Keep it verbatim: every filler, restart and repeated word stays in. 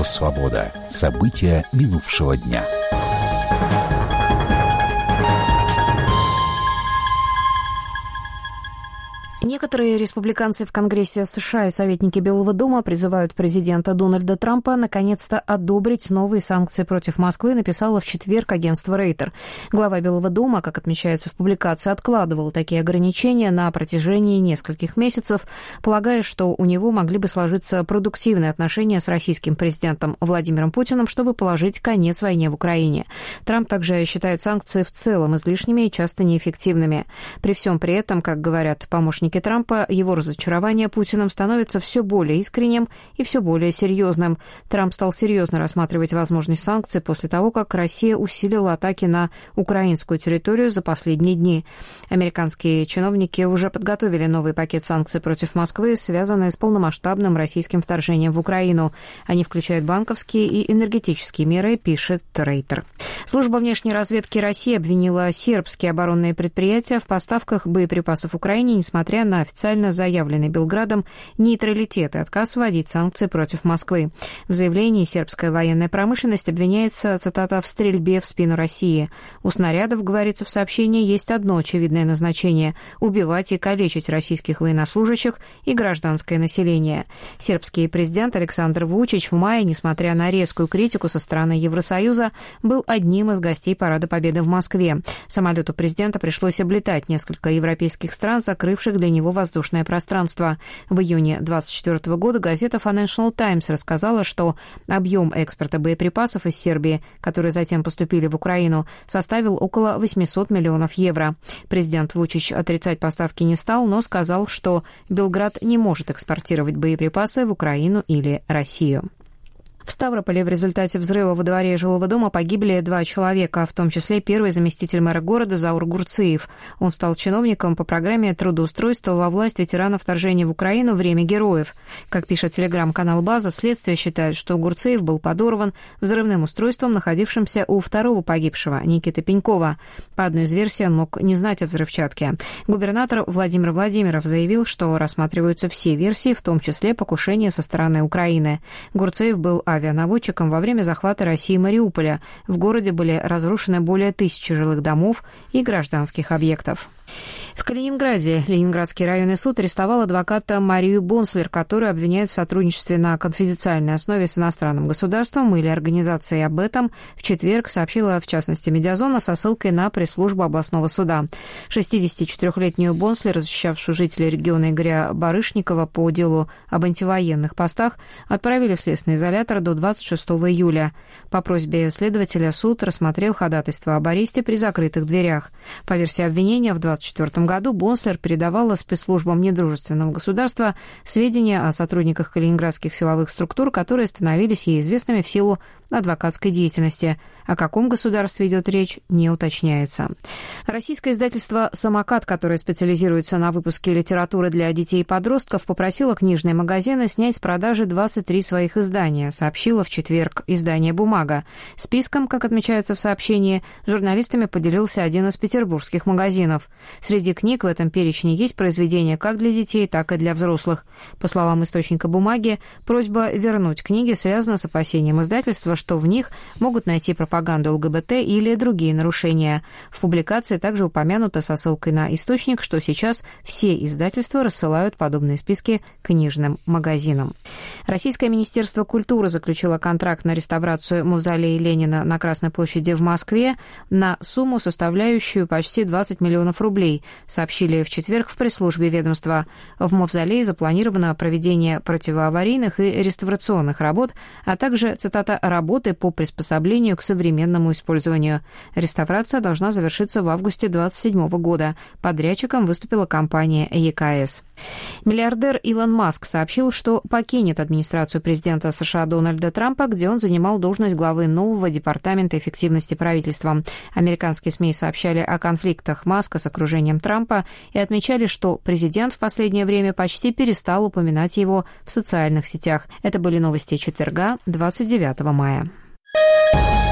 Радио «Свобода». События минувшего дня. Некоторые республиканцы в Конгрессе США и советники Белого дома призывают президента Дональда Трампа наконец-то одобрить новые санкции против Москвы, написала в четверг агентство Рейтер. Глава Белого дома, как отмечается в публикации, откладывал такие ограничения на протяжении нескольких месяцев, полагая, что у него могли бы сложиться продуктивные отношения с российским президентом Владимиром Путиным, чтобы положить конец войне в Украине. Трамп также считает санкции в целом излишними и часто неэффективными. При всем при этом, как говорят помощники Трампа, его разочарование Путиным становится все более искренним и все более серьезным. Трамп стал серьезно рассматривать возможность санкций после того, как Россия усилила атаки на украинскую территорию за последние дни. Американские чиновники уже подготовили новый пакет санкций против Москвы, связанный с полномасштабным российским вторжением в Украину. Они включают банковские и энергетические меры, пишет Рейтер. Служба внешней разведки России обвинила сербские оборонные предприятия в поставках боеприпасов Украине, несмотря на официально заявленный Белградом нейтралитет и отказ вводить санкции против Москвы. В заявлении сербская военная промышленность обвиняется, цитата, «в стрельбе в спину России». У снарядов, говорится в сообщении, есть одно очевидное назначение – убивать и калечить российских военнослужащих и гражданское население. Сербский президент Александр Вучич в мае, несмотря на резкую критику со стороны Евросоюза, был одним из гостей Парада Победы в Москве. Самолету президента пришлось облетать несколько европейских стран, закрывших для него воздушное пространство. В июне двадцать четвёртого года газета Financial Times рассказала, что объем экспорта боеприпасов из Сербии, которые затем поступили в Украину, составил около восемьсот миллионов евро. Президент Вучич отрицать поставки не стал, но сказал, что Белград не может экспортировать боеприпасы в Украину или Россию. В Ставрополе в результате взрыва во дворе жилого дома погибли два человека, в том числе первый заместитель мэра города Заур Гурциев. Он стал чиновником по программе трудоустройства во власть ветеранов вторжения в Украину «Время героев». Как пишет телеграм-канал «База», следствие считает, что Гурциев был подорван взрывным устройством, находившимся у второго погибшего, Никиты Пенькова. По одной из версий, он мог не знать о взрывчатке. Губернатор Владимир Владимиров заявил, что рассматриваются все версии, в том числе покушение со стороны Украины. Гурциев был авианаводчиком во время захвата России Мариуполя. В городе были разрушены более тысячи жилых домов и гражданских объектов. В Калининграде Ленинградский районный суд арестовал адвоката Марию Бонслер, которую обвиняют в сотрудничестве на конфиденциальной основе с иностранным государством или организацией. Об этом в четверг сообщила, в частности, «Медиазона» со ссылкой на пресс-службу областного суда. шестидесятичетырёхлетнюю Бонслер, защищавшую жителей региона Игоря Барышникова по делу об антивоенных постах, отправили в следственный изолятор до двадцать шестого июля. По просьбе следователя суд рассмотрел ходатайство об аресте при закрытых дверях. По версии обвинения, в двадцать четвёртом году Бонслер передавала спецслужбам недружественного государства сведения о сотрудниках калининградских силовых структур, которые становились ей известными в силу адвокатской деятельности. О каком государстве идет речь, не уточняется. Российское издательство «Самокат», которое специализируется на выпуске литературы для детей и подростков, попросило книжные магазины снять с продажи двадцать три своих издания, сообщило в четверг издание «Бумага». Списком, как отмечается в сообщении, журналистами поделился один из петербургских магазинов. Среди книг в этом перечне есть произведения как для детей, так и для взрослых. По словам источника «Бумаги», просьба вернуть книги связана с опасением издательства, что в них могут найти пропаганду ЛГБТ или другие нарушения. В публикации также упомянуто со ссылкой на источник, что сейчас все издательства рассылают подобные списки книжным магазинам. Российское министерство культуры заключило контракт на реставрацию мавзолея Ленина на Красной площади в Москве на сумму, составляющую почти двадцать миллионов рублей, сообщили в четверг в пресс-службе ведомства. В мавзолее запланировано проведение противоаварийных и реставрационных работ, а также, цитата, «работы по приспособлению к современному использованию». Реставрация должна завершиться в августе двадцать седьмого года. Подрядчиком выступила компания ЕКС. Миллиардер Илон Маск сообщил, что покинет администрацию президента США Дональда Трампа, где он занимал должность главы нового департамента эффективности правительства. Американские СМИ сообщали о конфликтах Маска с окружением Трампа и отмечали, что президент в последнее время почти перестал упоминать его в социальных сетях. Это были новости четверга, двадцать девятого мая.